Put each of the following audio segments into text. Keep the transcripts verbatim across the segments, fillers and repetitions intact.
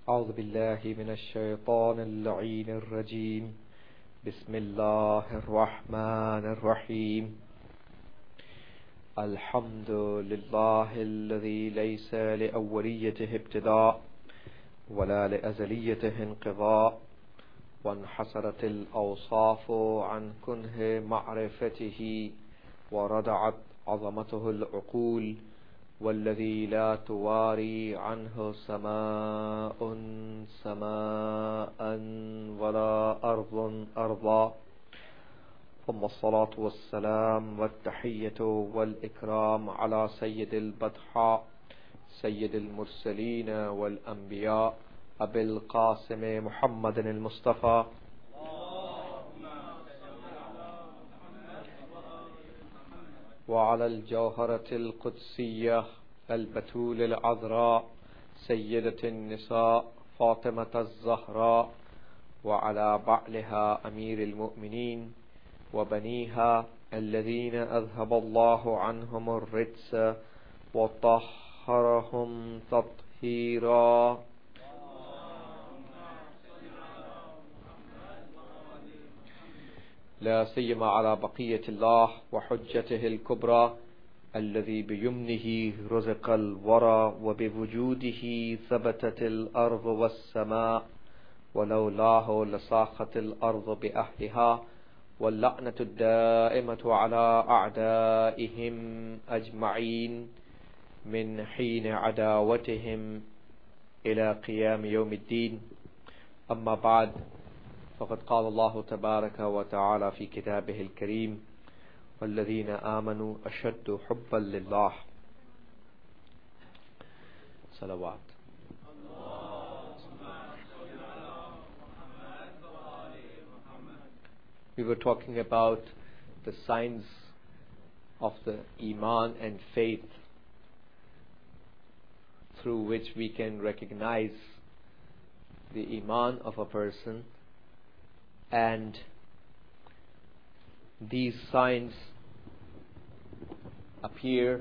أعوذ بالله من الشيطان اللعين الرجيم بسم الله الرحمن الرحيم الحمد لله الذي ليس لأوليته ابتداء ولا لأزليته انقضاء وانحسرت الأوصاف عن كنه معرفته وردعت عظمته العقول والذي لا تواري عنه سماء سماء ولا أرض أرضا ثم الصلاة والسلام والتحية والإكرام على سيد البطحاء سيد المرسلين والأنبياء أبي القاسم محمد المصطفى وعلى الجوهرة القدسية البتول العذراء سيدة النساء فاطمة الزهراء وعلى بعلها أمير المؤمنين وبنيها الذين أذهب الله عنهم الرجس وطهرهم تطهيرا لا سيما على بقية الله وحجته الكبرى الذي بيمنه رزق الورى وبوجوده ثبتت الأرض والسماء ولولاه لصاخت الأرض بأهلها واللعنة الدائمة على أعدائهم أجمعين من حين عداوتهم إلى قيام يوم الدين. أما بعد، فقد قال الله تبارك وتعالى في كتابه الكريم: والذين آمنوا أشد حبا لله. صلوات. We were talking about the signs of the Iman and faith through which we can recognize the Iman of a person, and these signs appear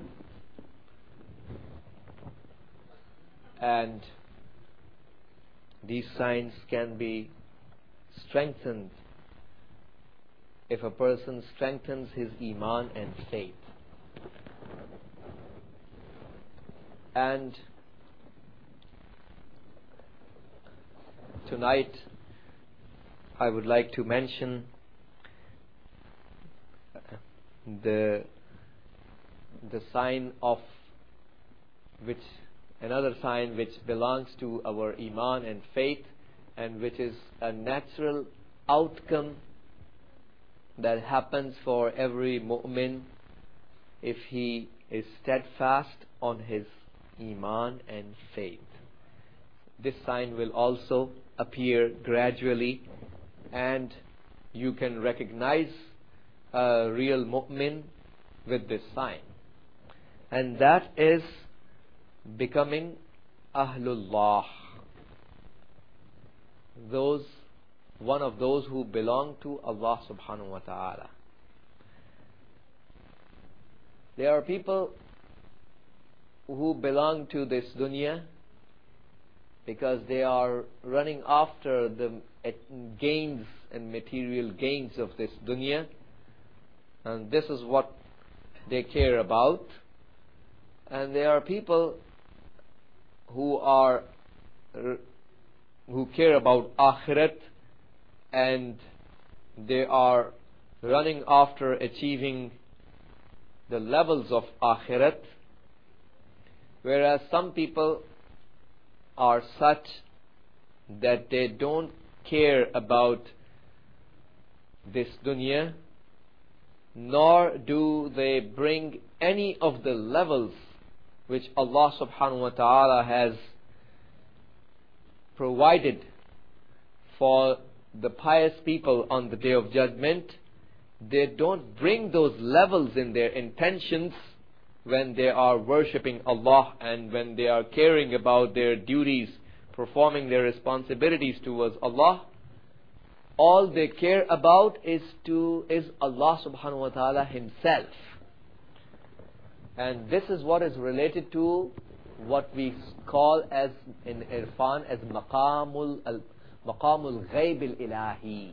and these signs can be strengthened if a person strengthens his Iman and faith. And tonight I would like to mention the the sign of which another sign which belongs to our Iman and faith, and which is a natural outcome that happens for every mu'min if he is steadfast on his Iman and faith. This sign will also appear gradually, and you can recognize a real mu'min with this sign, and that is becoming Ahlullah, those one of those who belong to Allah subhanahu wa ta'ala. There are people who belong to this dunya because they are running after the gains and material gains of this dunya, and this is what they care about. And there are people who are who care about akhirat, and they are running after achieving the levels of akhirat, whereas some people are such that they don't care about this dunya, nor do they bring any of the levels which Allah subhanahu wa ta'ala has provided for the pious people on the Day of Judgment. They don't bring those levels in their intentions when they are worshipping Allah and when they are caring about their duties, performing their responsibilities towards Allah. All they care about is to is Allah subhanahu wa ta'ala Himself. And this is what is related to what we call as in Irfan as maqamul al maqamul ghayb al ilahi,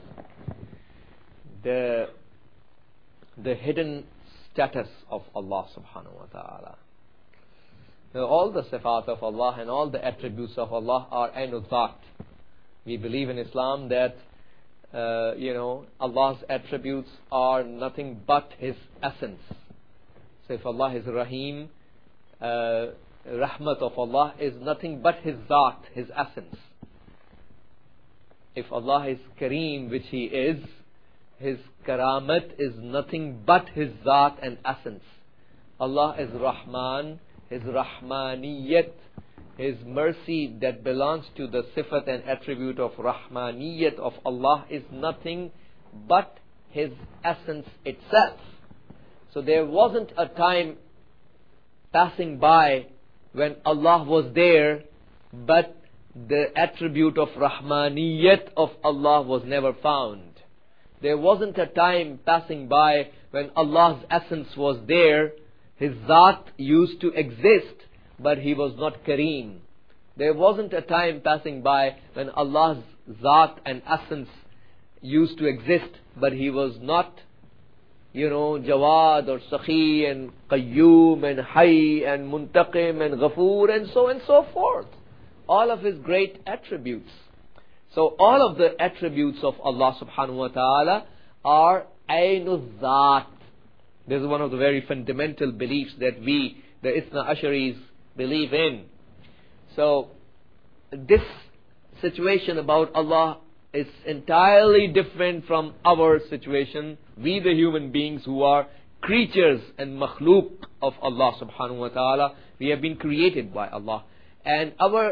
the the hidden status of Allah subhanahu wa ta'ala. Now, all the sifat of Allah and all the attributes of Allah are ainu dhat. We believe in Islam that uh, you know Allah's attributes are nothing but His essence. So if Allah is Rahim, uh, rahmat of Allah is nothing but His Zat, His essence. If Allah is Kareem, which He is, His Karamat is nothing but His Zat and essence. Allah is Rahman, His Rahmaniyat, His mercy that belongs to the sifat and attribute of Rahmaniyat of Allah is nothing but His essence itself. So there wasn't a time passing by when Allah was there, but the attribute of Rahmaniyat of Allah was never found. There wasn't a time passing by when Allah's essence was there, His Zat used to exist, but He was not Kareem. There wasn't a time passing by when Allah's Zat and essence used to exist, but He was not, you know, Jawad or Sakhi and Qayyum and Hayy and Muntaqim and Ghafoor and so and so forth. All of His great attributes. So all of the attributes of Allah subhanahu wa ta'ala are Ainu Zat. This is one of the very fundamental beliefs that we, the Ithna Asharis, believe in. So this situation about Allah is entirely different from our situation. We the human beings who are creatures and makhluk of Allah subhanahu wa ta'ala, we have been created by Allah. And our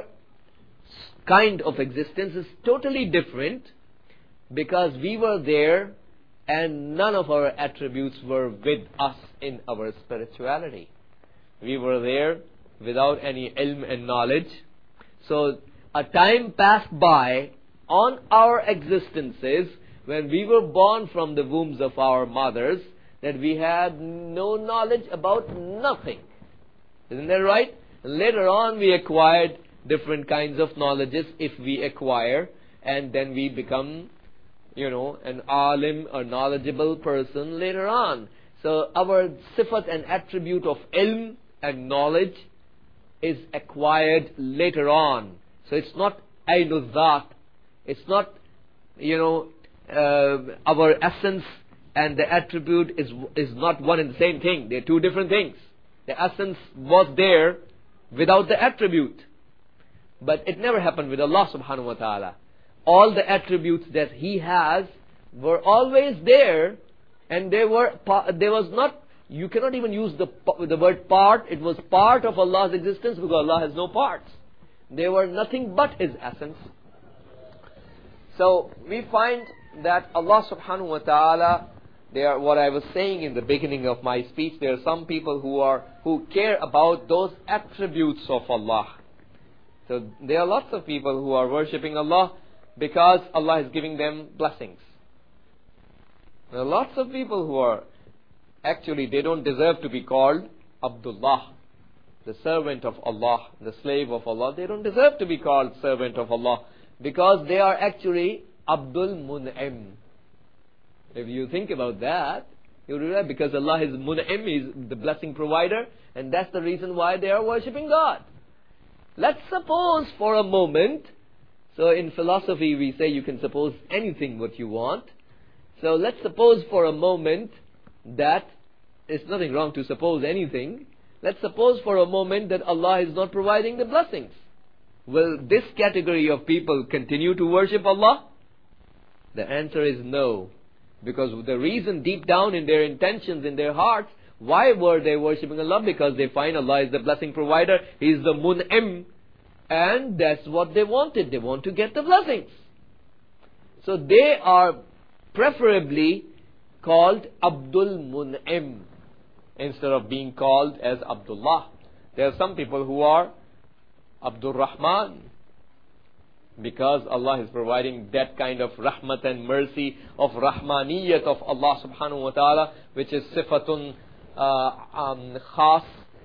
kind of existence is totally different because we were there and none of our attributes were with us in our spirituality. We were there without any ilm and knowledge. So a time passed by on our existences when we were born from the wombs of our mothers that we had no knowledge about nothing. Isn't that right? Later on we acquired different kinds of knowledges if we acquire, and then we become, you know, an alim, a knowledgeable person later on. So our sifat and attribute of ilm and knowledge is acquired later on. So it's not Ainu Zat. It's not, you know, uh, our essence and the attribute is is not one and the same thing. They're two different things. The essence was there without the attribute. But it never happened with Allah subhanahu wa ta'ala. All the attributes that He has were always there, and they were, there was not, you cannot even use the, the word part. It was part of Allah's existence because Allah has no parts. They were nothing but His essence. So we find that Allah subhanahu wa ta'ala, there are, what I was saying in the beginning of my speech, there are some people who are, who care about those attributes of Allah. So there are lots of people who are worshipping Allah because Allah is giving them blessings. There are lots of people who are, actually they don't deserve to be called Abdullah, the servant of Allah, the slave of Allah. They don't deserve to be called servant of Allah because they are actually Abdul Mun'im. If you think about that, you realize because Allah is Mun'im, He is the blessing provider, and that's the reason why they are worshipping God. Let's suppose for a moment, so in philosophy we say you can suppose anything what you want. So let's suppose for a moment that there's nothing wrong to suppose anything. Let's suppose for a moment that Allah is not providing the blessings. Will this category of people continue to worship Allah? The answer is no. Because the reason deep down in their intentions, in their hearts, why were they worshipping Allah? Because they find Allah is the blessing provider. He is the Mun'im. And that's what they wanted. They want to get the blessings. So they are preferably called Abdul Mun'im instead of being called as Abdullah. There are some people who are Abdul Rahman because Allah is providing that kind of rahmat and mercy of Rahmaniyat of Allah subhanahu wa ta'ala, which is sifatun uh, um, khas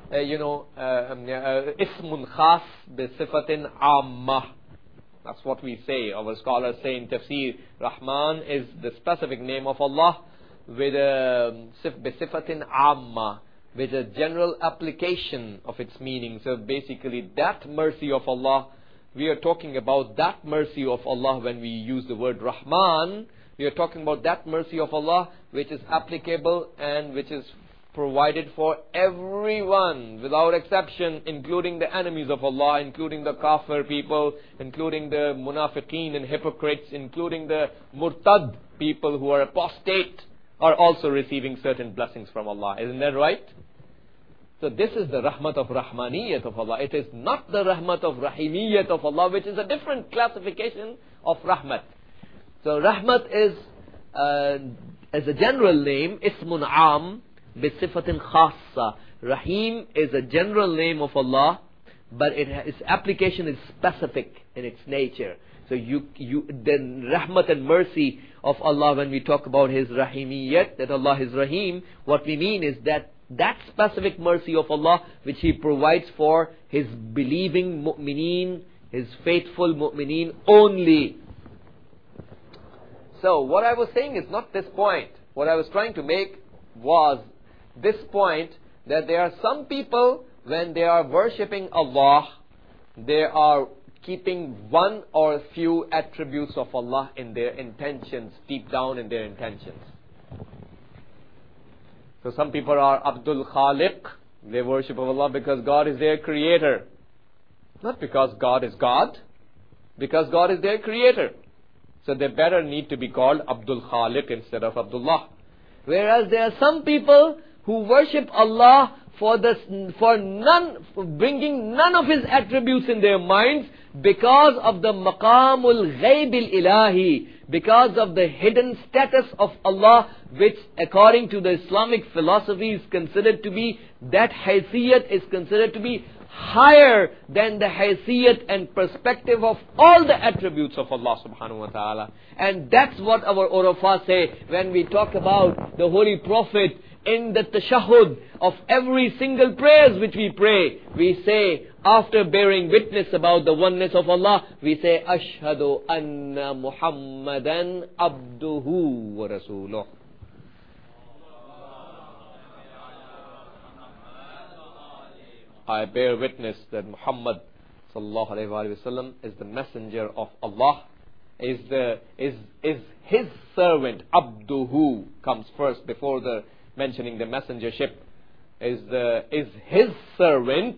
uh, you know, uh, um, uh, ismun khas bi sifatin amma. That's what we say. Our scholars say in tafsir, Rahman is the specific name of Allah with a bi sifatin amma, with a general application of its meaning. So basically that mercy of Allah, we are talking about that mercy of Allah when we use the word Rahman. We are talking about that mercy of Allah which is applicable and which is provided for everyone without exception, including the enemies of Allah, including the kafir people, including the munafiqeen and hypocrites, including the murtad people who are apostate, are also receiving certain blessings from Allah. Isn't that right? So this is the rahmat of rahmaniyat of Allah. It is not the rahmat of rahimiyat of Allah, which is a different classification of rahmat. So rahmat is, uh, as a general name, ismun am, bisifatin khassa. Rahim is a general name of Allah, but it, its application is specific in its nature. So you, you, the rahmat and mercy of Allah, when we talk about His rahimiyat, that Allah is Rahim, what we mean is that that specific mercy of Allah which He provides for His believing mu'mineen, His faithful mu'mineen only. So what I was saying is not this point. What I was trying to make was this point, that there are some people, when they are worshipping Allah, they are keeping one or few attributes of Allah in their intentions, deep down in their intentions. So some people are Abdul Khaliq, they worship Allah because God is their creator. Not because God is God, because God is their creator. So they better need to be called Abdul Khaliq instead of Abdullah. Whereas there are some people who worship Allah for this, for none, for bringing none of His attributes in their minds, because of the maqamul ghaybil ilahi, because of the hidden status of Allah, which according to the Islamic philosophy is considered to be, that haysiyat is considered to be higher than the haysiyat and perspective of all the attributes of Allah subhanahu wa ta'ala. And that's what our Urafa say when we talk about the Holy Prophet. In the tashahhud of every single prayers which we pray, we say, after bearing witness about the oneness of Allah, we say, Ashhadu anna Muhammadan abduhu wa rasuluh. I bear witness that Muhammad sallallahu alayhi wa sallam is the messenger of Allah, is the is is His servant. Abduhu comes first before the mentioning the messengership, is the is His servant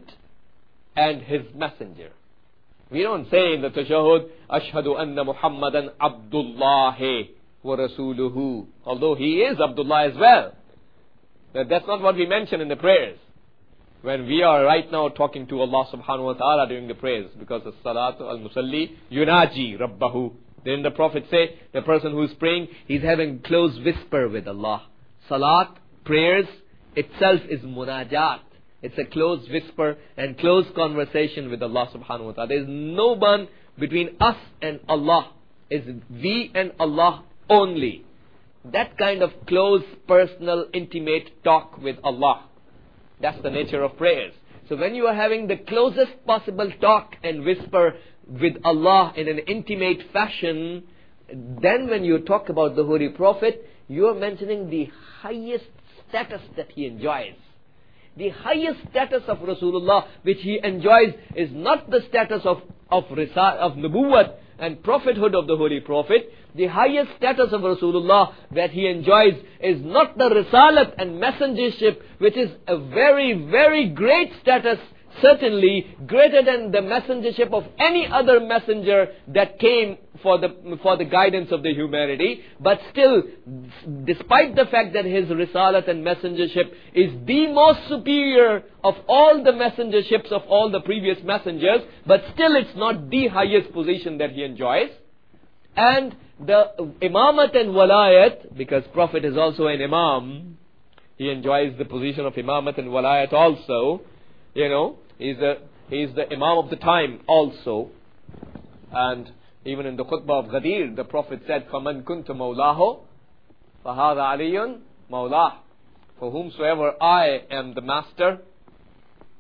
and His messenger. We don't say in the tashahhud, Ashhadu anna Muhammadan Abdullahi wa Rasuluhu, although He is Abdullah as well. But that's not what we mention in the prayers. When we are right now talking to Allah subhanahu wa ta'ala during the prayers, because the salatu al-musalli yunaji rabbahu. Then the Prophet say, the person who is praying, he's having close whisper with Allah. Salat, prayers itself is munajat. It's a close whisper and close conversation with Allah subhanahu wa ta'ala. There is no one between us and Allah. It's we and Allah only. That kind of close, personal, intimate talk with Allah. That's the nature of prayers. So when you are having the closest possible talk and whisper with Allah in an intimate fashion, then when you talk about the Holy Prophet, you are mentioning the highest status that he enjoys. The highest status of Rasulullah which he enjoys is not the status of of, risa- of nubuwwat and prophethood of the Holy Prophet. The highest status of Rasulullah that he enjoys is not the risalat and messengership, which is a very, very great status, certainly greater than the messengership of any other messenger that came for the for the guidance of the humanity. But still, despite the fact that his risalat and messengership is the most superior of all the messengerships of all the previous messengers, but still it's not the highest position that he enjoys. And the imamat and walayat, because Prophet is also an imam, he enjoys the position of imamat and walayat also. You know, he's the he's the imam of the time also. And even in the khutbah of Ghadir, the Prophet said, فَمَنْ كُنْتُ مَوْلَاهُ فَهَذَا عَلِيٌّ مَوْلَاهُ. For whomsoever I am the master,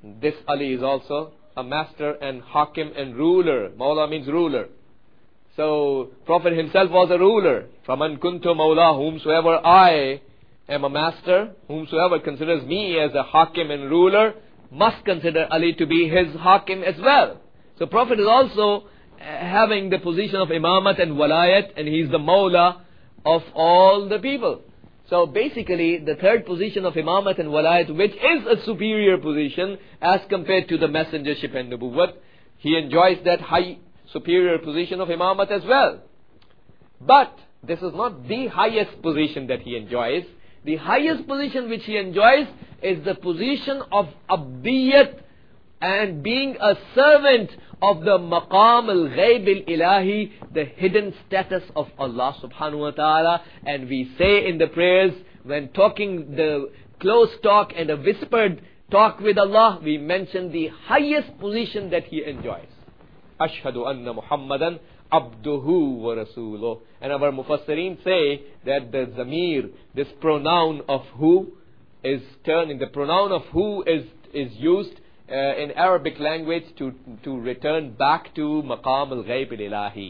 this Ali is also a master and hakim and ruler. Mawla means ruler. So Prophet himself was a ruler. Faman kuntu mawla, whomsoever I am a master, whomsoever considers me as a hakim and ruler, must consider Ali to be his hakim as well. So Prophet is also having the position of imamat and walayat, and he is the mawla of all the people. So basically the third position of imamat and walayat, which is a superior position as compared to the messengership and nubuwwat, he enjoys that high superior position of imamat as well. But this is not the highest position that he enjoys. The highest position which he enjoys is the position of abdiyat and being a servant of the maqam al-ghayb al-ilahi, the hidden status of Allah subhanahu wa ta'ala. And we say in the prayers, when talking the close talk and a whispered talk with Allah, we mention the highest position that he enjoys. Ashhadu anna Muhammadan abduhu wa rasuluh. And our mufassirin say that the zamir, this pronoun of who, is turning, the pronoun of who is is used uh, in Arabic language to to return back to maqam al-ghayb al-ilahi.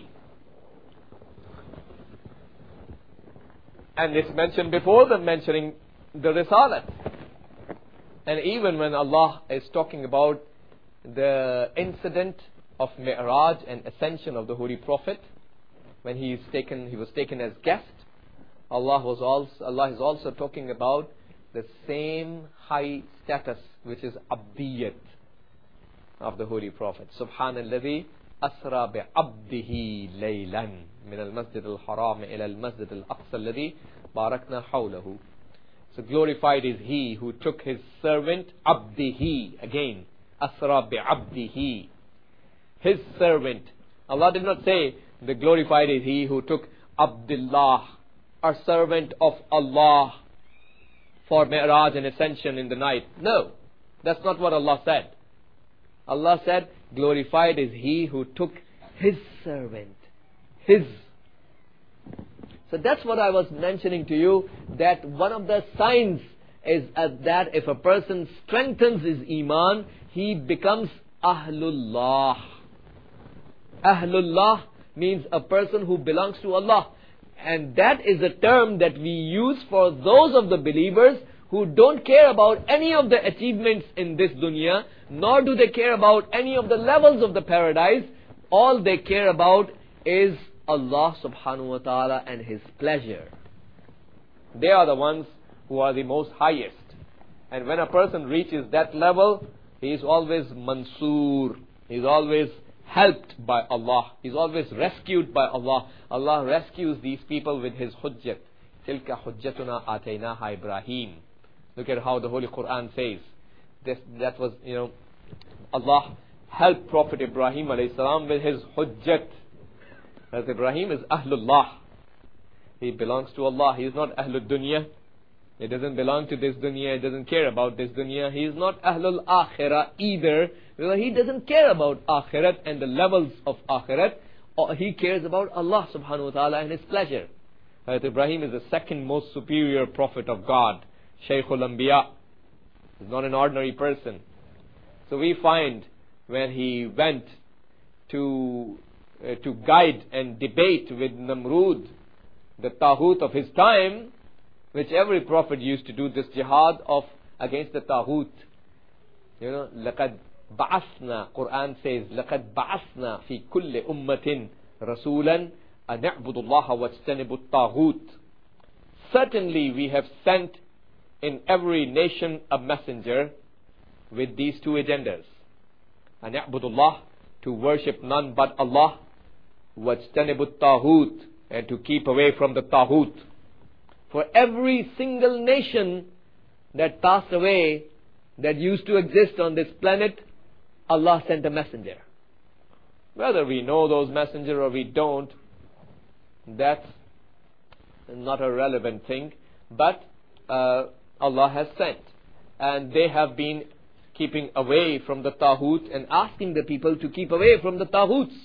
And it's mentioned before them mentioning the risalat. And even when Allah is talking about the incident of Mi'raj and ascension of the Holy Prophet, when he is taken, he was taken as guest, Allah was also Allah is also talking about the same high status, which is abdiyat of the Holy Prophet. Subhanalladhi asra bi abdihi laylan min al-masjid al-haram ila al-masjid al-aqsa alladhi barakna hawlahu. So glorified is he who took his servant abdihi, again asra bi abdihi, his servant. Allah did not say the glorified is he who took Abdullah, a servant of Allah, for Mi'raj and ascension in the night. No, that's not what Allah said. Allah said glorified is he who took his servant, his. So that's what I was mentioning to you, that one of the signs is uh, that if a person strengthens his iman, he becomes Ahlullah. Ahlullah means a person who belongs to Allah. And that is a term that we use for those of the believers who don't care about any of the achievements in this dunya, nor do they care about any of the levels of the paradise. All they care about is Allah subhanahu wa ta'ala and His pleasure. They are the ones who are the most highest. And when a person reaches that level, he is always mansur. He is always helped by Allah. He is always rescued by Allah. Allah rescues these people with His hujjat. Tilka hujjatuna ataynaha Ibrahim. Look at how the Holy Quran says. This, that was, you know, Allah helped Prophet Ibrahim alayhi salam with his hujjat. As Ibrahim is Ahlullah. He belongs to Allah. He is not Ahlul Dunya. He doesn't belong to this dunya. He doesn't care about this dunya. He is not Ahlul Akhirah either. Because he doesn't care about Akhirat and the levels of Akhirat. He cares about Allah subhanahu wa ta'ala and His pleasure. Hazrat Ibrahim is the second most superior prophet of God. Shaykhul Anbiya. He's not an ordinary person. So we find when he went to uh, to guide and debate with Namrud, the Taghut of his time, which every prophet used to do this jihad of against the Taghut. You know, لَقَدْ بَعَثْنَا, Quran says, لَقَدْ بَعَثْنَا فِي كُلِّ أُمَّةٍ رَسُولًا أَنْ اعْبُدُوا اللَّهَ وَاجْتَنِبُوا الطَّاغُوتَ. Certainly we have sent in every nation a messenger with these two agendas. أَنْ اعْبُدُوا اللَّهَ, to worship none but Allah, وَاجْتَنِبُوا الطَّاغُوتَ, and to keep away from the Taghut. For every single nation that passed away, that used to exist on this planet, Allah sent a messenger. Whether we know those messengers or we don't, that's not a relevant thing. But uh, Allah has sent. And they have been keeping away from the Taghut and asking the people to keep away from the Taghuts.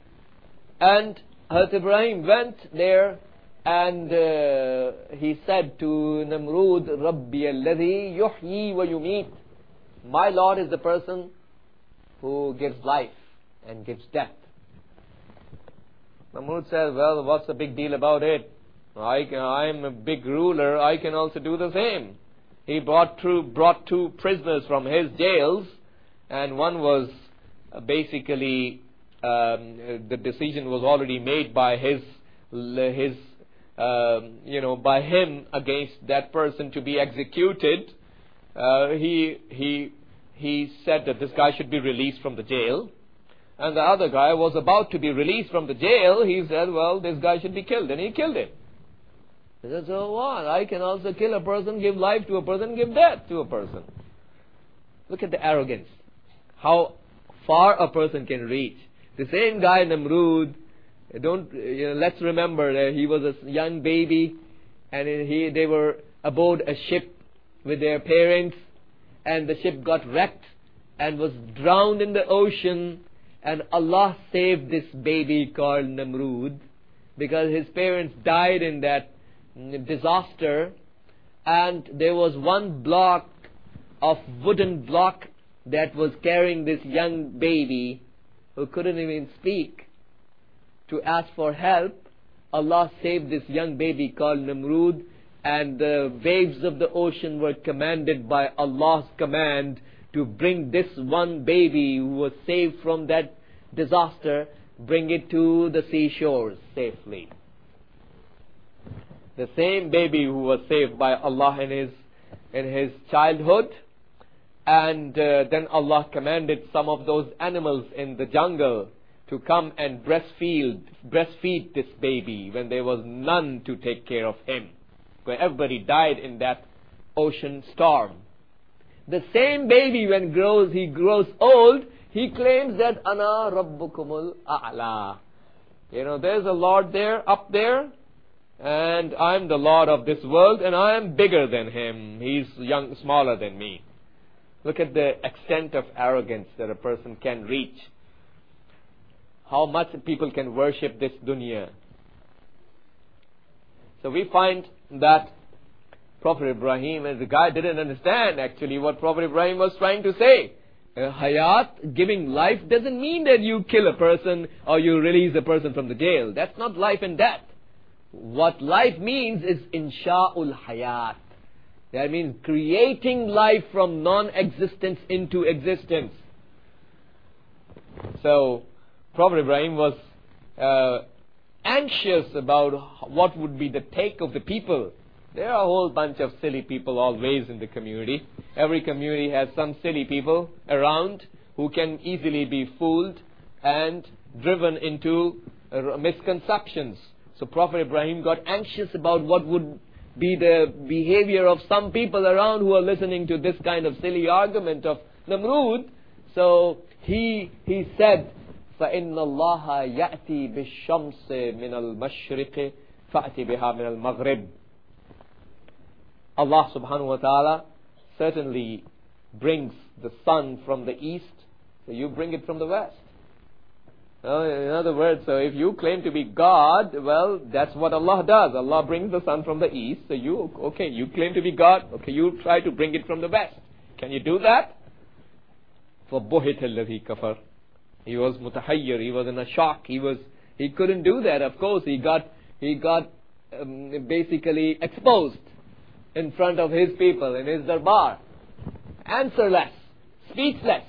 And Hazrat Ibrahim went there and uh, he said to Namrud, Rabbi alladhi yuhyi wa yumit. My Lord is the person who gives life and gives death. Namrud says, well, what's the big deal about it? I can, I'm a big ruler, I can also do the same. He brought two, brought two prisoners from his jails, and one was uh, basically, um, the decision was already made by his, his um, you know, by him against that person to be executed. Uh, he, he, he said that this guy should be released from the jail. And the other guy was about to be released from the jail. He said, well, this guy should be killed. And he killed him. He said, so what? I can also kill a person, give life to a person, give death to a person. Look at the arrogance. How far a person can reach. The same guy, Namrud, don't, you know, let's remember that he was a young baby, and he, they were aboard a ship with their parents, and the ship got wrecked and was drowned in the ocean. And Allah saved this baby called Namrud because his parents died in that disaster, and there was one block of wooden block that was carrying this young baby who couldn't even speak to ask for help. Allah saved this young baby called Namrud, and the waves of the ocean were commanded by Allah's command to bring this one baby who was saved from that disaster, bring it to the seashores safely. The same baby who was saved by Allah in his in his childhood, and uh, then Allah commanded some of those animals in the jungle to come and breastfeed breastfeed this baby when there was none to take care of him, where everybody died in that ocean storm. The same baby, when grows he grows old, he claims that Ana Rabbukumul A'la. You know, there's a Lord there, up there, and I'm the Lord of this world, and I am bigger than him. He's young, smaller than me. Look at the extent of arrogance that a person can reach. How much people can worship this dunya. So we find that Prophet Ibrahim, and the guy didn't understand actually what Prophet Ibrahim was trying to say. Uh, hayat, giving life, doesn't mean that you kill a person or you release a person from the jail. That's not life and death. What life means is insha'ul hayat. That means creating life from non-existence into existence. So, Prophet Ibrahim was uh, anxious about what would be the take of the people. There are a whole bunch of silly people always in the community. Every community has some silly people around who can easily be fooled and driven into uh, misconceptions. So Prophet Ibrahim got anxious about what would be the behavior of some people around who are listening to this kind of silly argument of Namrud. So he he said, فَإِنَّ اللَّهَ يَأْتِي بِالشَّمْسِ مِنَ الْمَشْرِقِ فَأْتِ بِهَا مِنَ الْمَغْرِبِ. Allah subhanahu wa ta'ala certainly brings the sun from the east, so you bring it from the west. Uh, in other words, so if you claim to be God, well, that's what Allah does. Allah brings the sun from the east, so you, okay, you claim to be God, okay, you try to bring it from the west. Can you do that? فَبُهِتَ الَّذِي كَفَرْ. He was mutahayyir, he was in a shock, he was, he couldn't do that, of course, he got, he got um, basically exposed in front of his people, in his darbar, answerless, speechless.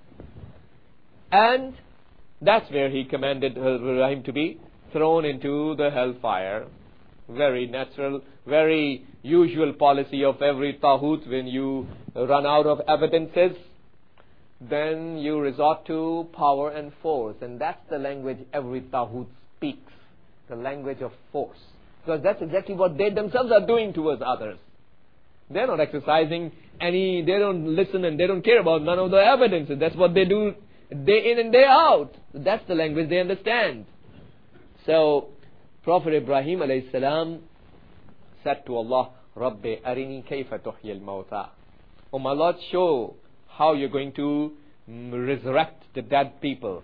And that's where he commanded Ibrahim to be thrown into the hellfire. Very natural, very usual policy of every taghut. When you run out of evidences, then you resort to power and force. And that's the language every taghut speaks, the language of force. Because that's exactly what they themselves are doing towards others. They're not exercising any, they don't listen and they don't care about none of the evidences. That's what they do day in and day out. That's the language they understand. So, Prophet Ibrahim alayhi salam said to Allah, Rabbi arini kayfa tuhyi al-mawta. Oh my Lord, show how you're going to resurrect the dead people.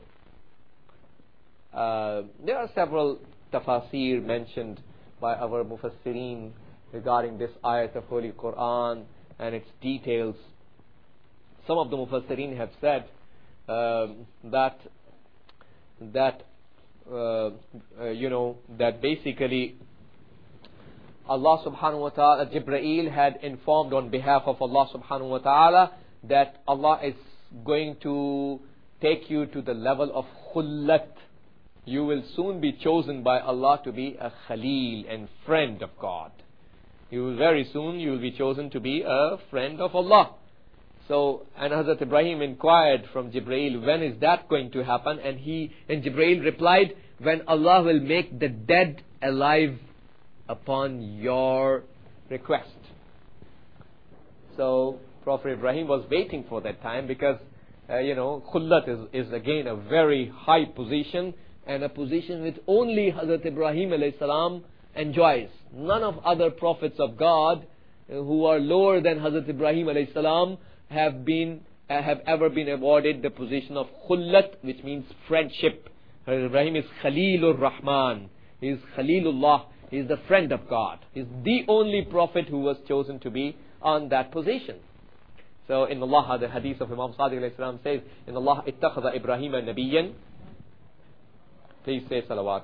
Uh, there are several tafasir mentioned by our mufassirin regarding this ayat of Holy Quran and its details. some of the Mufassirin have said uh, that that uh, uh, you know that basically Allah subhanahu wa ta'ala, Jibreel had informed on behalf of Allah subhanahu wa ta'ala that Allah is going to take you to the level of khullat. You will soon be chosen by Allah to be a Khalil and friend of God. You will very soon you will be chosen to be a friend of Allah. So, and Hazrat Ibrahim inquired from Jibreel, when is that going to happen? And he, and Jibreel replied, when Allah will make the dead alive upon your request. So, Prophet Ibrahim was waiting for that time because, uh, you know, khullat is, is again a very high position and a position which only Hazrat Ibrahim alayhi salam enjoys. None of other prophets of God uh, who are lower than Hazrat Ibrahim alayhi salam have been uh, have ever been awarded the position of khullat, which means friendship. Hazrat Ibrahim is Khalilur Rahman. He is Khalilullah. He is the friend of God. He is the only prophet who was chosen to be on that position. So in Allah, the hadith of Imam Sadiq alayhi salam says, in Allah ittakhadha Ibrahim nabiyyan. Please say salawat.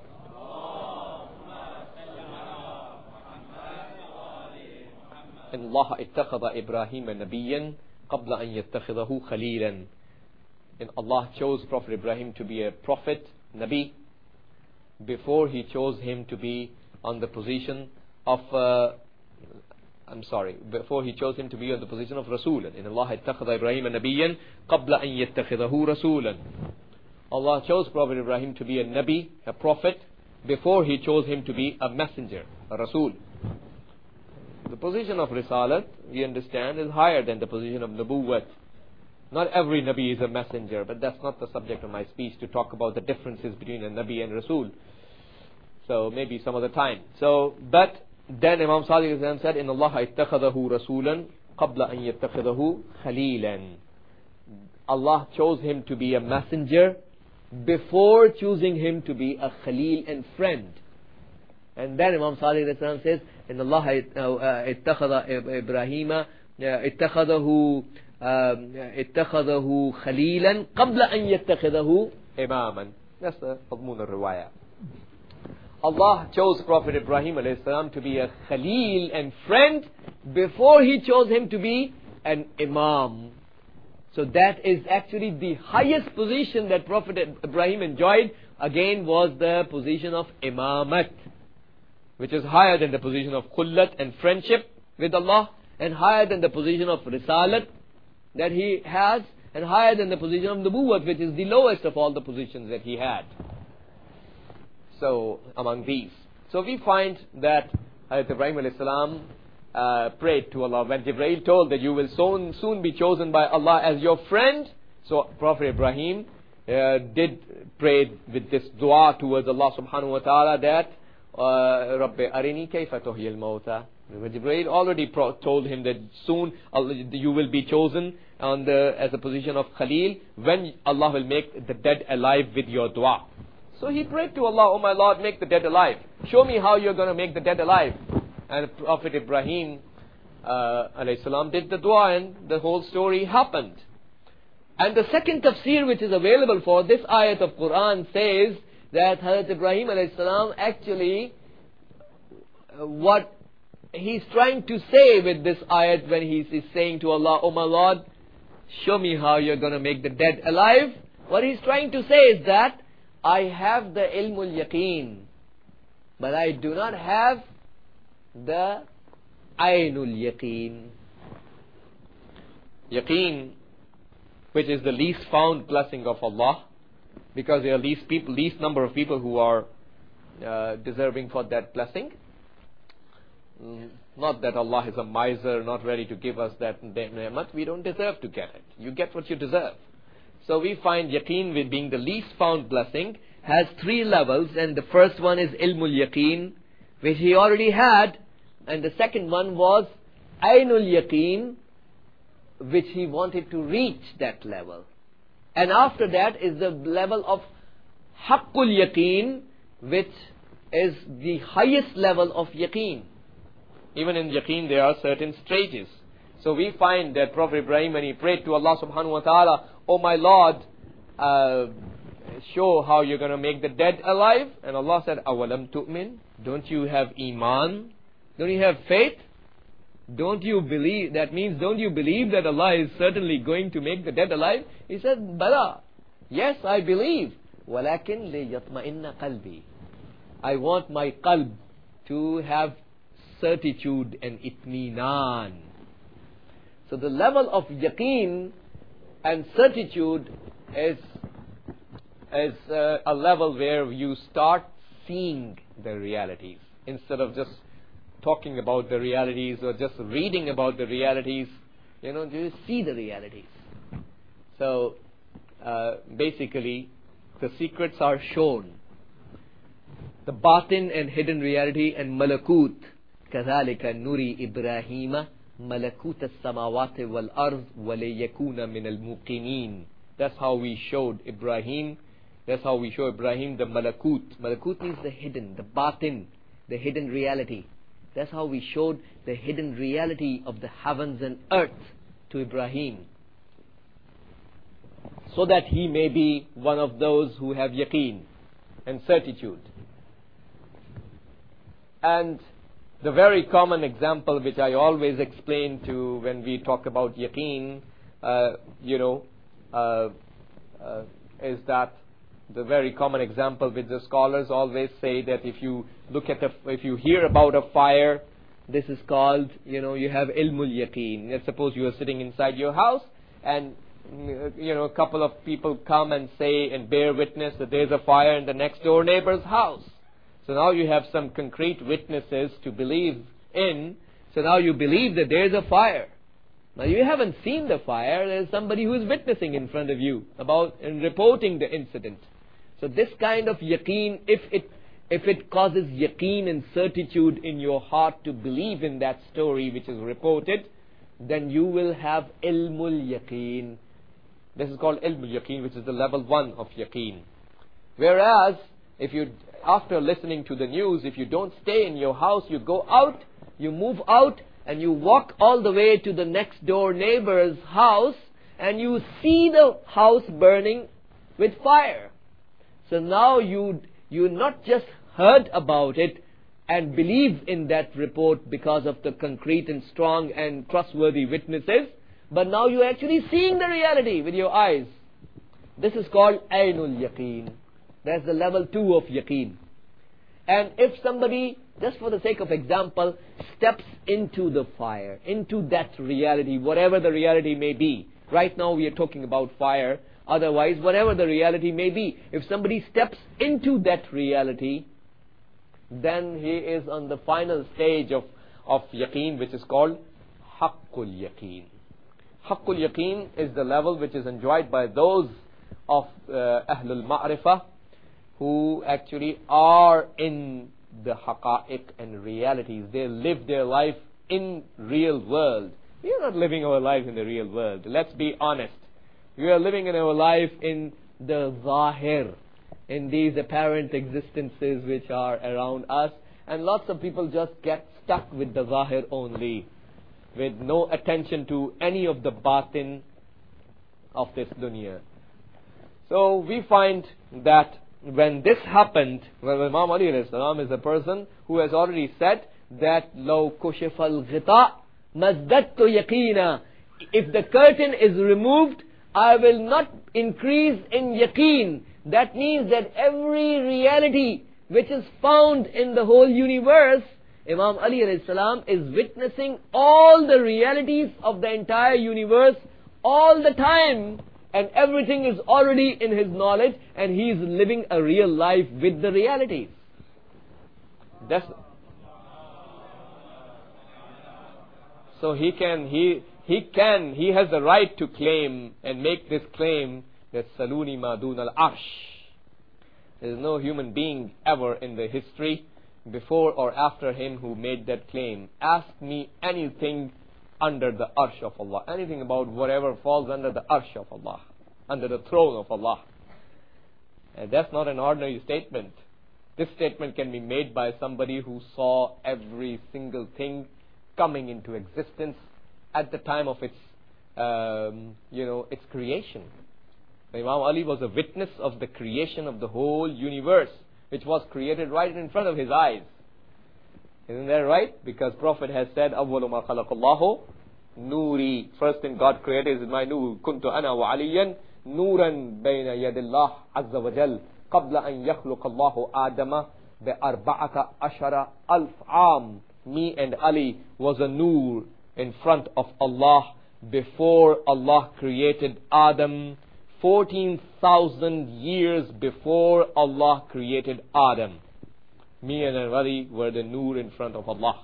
In Allah ittakhadha Ibrahim nabiyyan qabla an yattakhidahu khalilan. And Allah chose Prophet Ibrahim to be a prophet, Nabi, before He chose him to be on the position of, uh, I'm sorry, before He chose him to be on the position of Rasulan. In Allah ittakhadha Ibrahim nabiyyan qabla an yattakhidahu rasulan. Allah chose Prophet Ibrahim to be a Nabi, a prophet, before He chose him to be a messenger, a Rasul. The position of Risalat, we understand, is higher than the position of Nabuwwat. Not every Nabi is a messenger, but that's not the subject of my speech, to talk about the differences between a Nabi and Rasul. So maybe some other time. So, but then Imam Sadiq said, in Allah ittakhadahu rasulan qabla an yattakhidahu khalilan. Allah chose him to be a messenger before choosing him to be a Khalil and friend. And then Imam Sadiq says, in Allah ittakhadha Ibrahima ittakhadahu ittakhadahu khalilan qabla an yattakhidahu imaman. That's the Madmun al-Riwayah. Allah chose Prophet Ibrahim alayhi salam to be a Khalil and friend before He chose him to be an Imam. So that is actually the highest position that Prophet Ibrahim enjoyed, again, was the position of Imamat, which is higher than the position of khullat and friendship with Allah, and higher than the position of risalat that he has, and higher than the position of nubuwwat, which is the lowest of all the positions that he had. So, among these. So we find that Hazrat Ibrahim alayhi salam uh, prayed to Allah. When Jibreel told that you will soon, soon be chosen by Allah as your friend, so Prophet Ibrahim uh, did pray with this dua towards Allah subhanahu wa ta'ala that Rabbi arini kayfa tuhyil mauta. Jibreel already pro- told him that soon Allah, you will be chosen on the, as a position of Khalil when Allah will make the dead alive with your dua. So he prayed to Allah, oh my Lord, make the dead alive. Show me how you're going to make the dead alive. And Prophet Ibrahim uh, alayhi salam did the dua, and the whole story happened. And the second tafsir which is available for this ayat of Quran says that Hazrat Ibrahim alayhi salam actually, uh, what he's trying to say with this ayat when he is saying to Allah, oh my Lord, show me how you're going to make the dead alive. What he's trying to say is that I have the ilmul yaqeen, but I do not have the aynul yaqeen. Yaqeen, which is the least found blessing of Allah, because there are least people, least number of people who are uh, deserving for that blessing. Mm, not that Allah is a miser, not ready to give us that ni'mat. We don't deserve to get it. You get what you deserve. So we find yaqeen with being the least found blessing has three levels, and the first one is ilmul yaqeen, which he already had, and the second one was aynul yaqeen, which he wanted to reach that level. And after that is the level of haqqul yaqeen, which is the highest level of yaqeen. Even in yaqeen there are certain stages. So we find that Prophet Ibrahim, when he prayed to Allah subhanahu wa ta'ala, "Oh my Lord, uh, show how you're going to make the dead alive." And Allah said, "Awalam tu'min?" Don't you have iman? Don't you have faith? Don't you believe? That means, don't you believe that Allah is certainly going to make the dead alive? He said, "Bala, yes, I believe. Walakin liyatma'inna qalbi." I want my qalb to have certitude and itminan. So the level of yaqeen and certitude is is uh, a level where you start seeing the realities instead of just talking about the realities or just reading about the realities. You know, you see the realities. So uh, basically, the secrets are shown. The batin and hidden reality and malakut. كَذَلِكَ نُرِي إِبْرَاهِيمَ مَلَكُوتَ السَّمَاوَاتِ وَالْأَرْضِ وَلِيَكُونَ مِنَ الْمُوقِنِينَ. That's how we showed Ibrahim. That's how we show Ibrahim the malakut. Malakut means the hidden, the batin, the hidden reality. That's how we showed the hidden reality of the heavens and earth to Ibrahim, so that he may be one of those who have yaqeen and certitude. And the very common example which I always explain to when we talk about yaqeen, uh, you know, uh, uh, is that the very common example which the scholars always say, that if you look at a, if you hear about a fire, this is called, you know, you have ilmul yaqeen. Let's suppose you are sitting inside your house and, you know, a couple of people come and say and bear witness that there's a fire in the next door neighbor's house. So now you have some concrete witnesses to believe in. So now you believe that there's a fire. Now you haven't seen the fire. There's somebody who is witnessing in front of you about and reporting the incident. So this kind of yaqeen, if it if it causes yaqeen and certitude in your heart to believe in that story which is reported, then you will have ilmul yaqeen. This is called ilmul yaqeen, which is the level one of yaqeen. Whereas, if you, after listening to the news, if you don't stay in your house, you go out, you move out, and you walk all the way to the next door neighbor's house, and you see the house burning with fire. So now you you not just heard about it and believe in that report because of the concrete and strong and trustworthy witnesses, but now you're actually seeing the reality with your eyes. This is called Ainul Yaqeen. That's the level two of Yaqeen. And if somebody, just for the sake of example, steps into the fire, into that reality, whatever the reality may be. Right now we are talking about fire. Otherwise, whatever the reality may be, if somebody steps into that reality, then he is on the final stage of, of yaqeen, which is called Haqqul Yaqeen. Haqqul Yaqeen is the level which is enjoyed by those of uh, Ahlul Ma'rifah, who actually are in the haqa'iq and realities. They live their life in real world. We are not living our life in the real world. Let's be honest. We are living in our life in the zahir, in these apparent existences which are around us. And lots of people just get stuck with the zahir only, with no attention to any of the batin of this dunya. So we find that when this happened, well, Imam Ali alayhi salam is a person who has already said that لَوْ كُشِفَ الْغِطَاء مَزْدَدْتُ يَقِينًا. If the curtain is removed, I will not increase in yaqeen. That means that every reality which is found in the whole universe, Imam Ali alayhi salam is witnessing all the realities of the entire universe all the time. And everything is already in his knowledge, and he is living a real life with the realities. That's, so he can, he, he can, he has the right to claim and make this claim that Saluni Madun al-Arsh. There is no human being ever in the history before or after him who made that claim. Ask me anything under the arsh of Allah. Anything about whatever falls under the arsh of Allah, under the throne of Allah. And that's not an ordinary statement. This statement can be made by somebody who saw every single thing coming into existence at the time of its, um, you know, its creation. Imam Ali was a witness of the creation of the whole universe, which was created right in front of his eyes. Isn't that right? Because Prophet has said, أَوَّلُ مَا خَلَقَ اللَّهُ نُورِي. First thing God created is my nur. كُنْتُ أَنَا وَعَلِيًّا نُورًا بَيْنَ يَدِ اللَّهِ عَزَّ وَجَلَّ قَبْلَ أَنْ يَخْلُقَ اللَّهُ آدَمَ بِأَرْبَعَةَ عَشَرَ أَلْفَ عَامٍ. Me and Ali was a nur in front of Allah before Allah created Adam. fourteen thousand years before Allah created Adam. Me and Ali were the nur in front of Allah.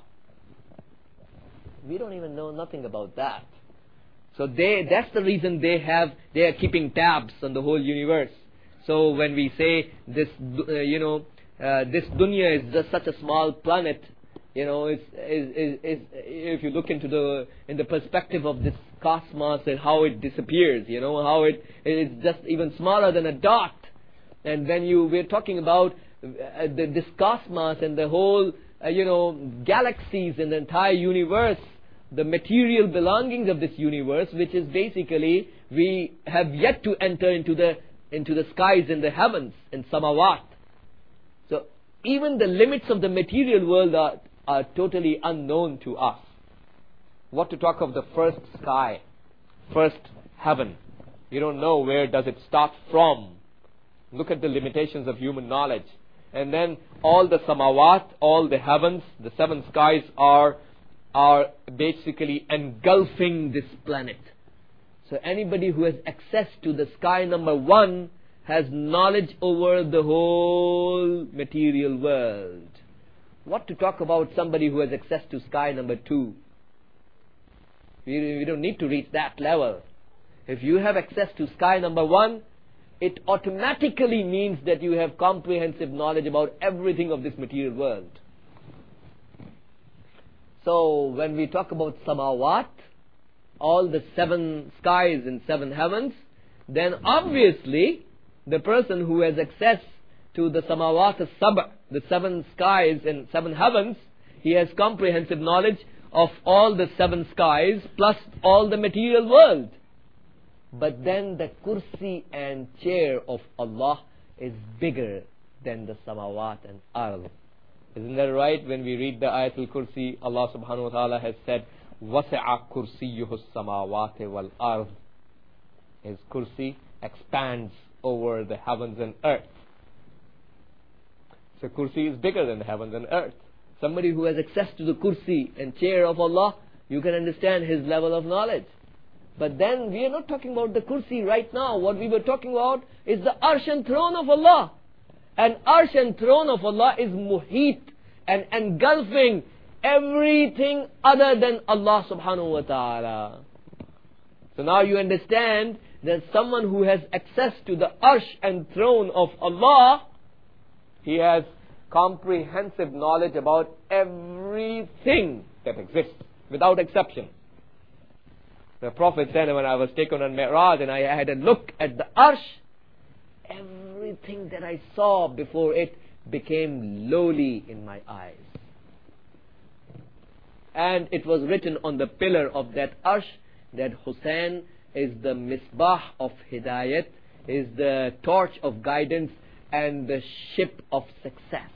We don't even know nothing about that. So they, that's the reason they have, they are keeping tabs on the whole universe. So when we say this, uh, you know, uh, this dunya is just such a small planet, you know, it's, is, is, is, if you look into the, in the perspective of this cosmos and how it disappears, you know, how it, it's just even smaller than a dot. And when you, we're talking about uh, the, this cosmos and the whole, uh, you know, galaxies and the entire universe, the material belongings of this universe, which is basically, we have yet to enter into the, into the skies and the heavens and samawat. So even the limits of the material world are, are totally unknown to us. What to talk of the first sky, first heaven? You don't know where does it start from. Look at the limitations of human knowledge. And then all the samawat, all the heavens, the seven skies are, are basically engulfing this planet. So anybody who has access to the sky number one has knowledge over the whole material world. What to talk about somebody who has access to sky number two? We, we don't need to reach that level. If you have access to sky number one, it automatically means that you have comprehensive knowledge about everything of this material world. So when we talk about samawat, all the seven skies and seven heavens, then obviously the person who has access to the samawat as-sab', the seven skies and seven heavens, he has comprehensive knowledge of all the seven skies plus all the material world. But then the kursi and chair of Allah is bigger than the samawat and ard. Isn't that right? When we read the Ayatul Kursi, Allah subhanahu wa ta'ala has said, وَسِعَ كُرْسِيُّهُ السَّمَاوَاتِ وَالْأَرْضِ. His kursi expands over the heavens and earth. So kursi is bigger than the heavens and earth. Somebody who has access to the kursi and chair of Allah, you can understand his level of knowledge. But then we are not talking about the kursi right now. What we were talking about is the arsh and throne of Allah. And arsh and throne of Allah is muhit and engulfing everything other than Allah subhanahu wa ta'ala. So now you understand that someone who has access to the arsh and throne of Allah, he has comprehensive knowledge about everything that exists, without exception. The Prophet said, when I was taken on Mi'raj and I had a look at the arsh, everything that I saw before it became lowly in my eyes. And it was written on the pillar of that arsh that Hussein is the misbah of hidayat, is the torch of guidance and the ship of success.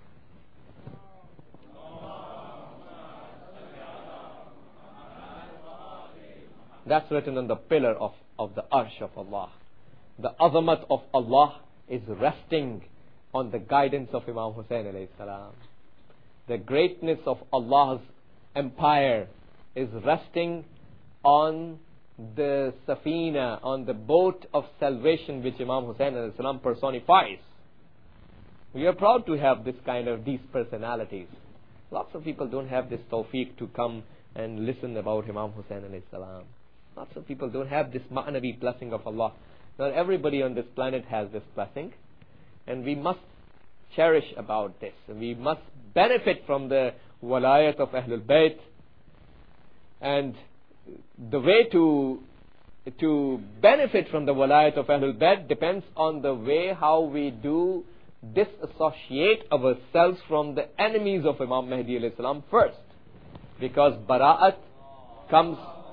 That's written on the pillar of, of the arsh of Allah. The azamat of Allah is resting on the guidance of Imam Hussein alayhi salam. The greatness of Allah's empire is resting on the safina, on the boat of salvation which Imam Hussein alayhi salam personifies. We are proud to have this kind of these personalities. Lots of people don't have this tawfiq to come and listen about Imam Hussein alayhi salam. Lots of people don't have this ma'navi blessing of Allah. Not everybody on this planet has this blessing. And we must cherish about this. We must benefit from the walayat of Ahlul Bayt. And the way to, to benefit from the walayat of Ahlul Bayt depends on the way how we do disassociate ourselves from the enemies of Imam Mahdi alayhi salam first. Because bara'at comes